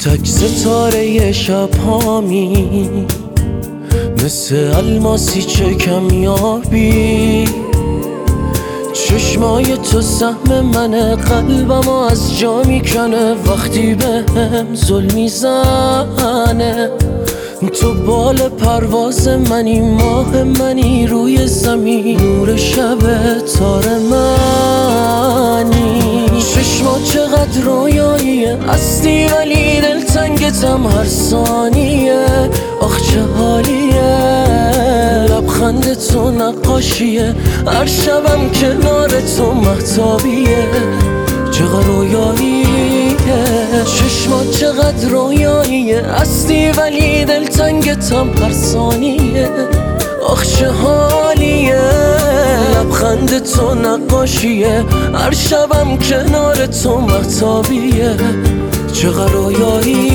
تک ستاره شب هامی، مثل الماسی چه کمیابی. چشمای تو سهم منه، قلبمو از جا میکنه وقتی بهم ظلم میزنه. تو بال پرواز منی، ماه منی روی زمین، نور شب تار منی. چشما چقدر رویاییه، هستی ولی دلتنگتم هر ثانیه. آخ چه حالیه، لبخند تو نقاشیه، هر شبم کنار تو مهتابیه. چقدر رویاییه، چشما چقدر رویاییه، هستی ولی دلتنگتم هر ثانیه. آخ چه حالیه، لبخند تو نقاشیه، هر شبم کنار تو مهتابیه. چقدر رویاییه.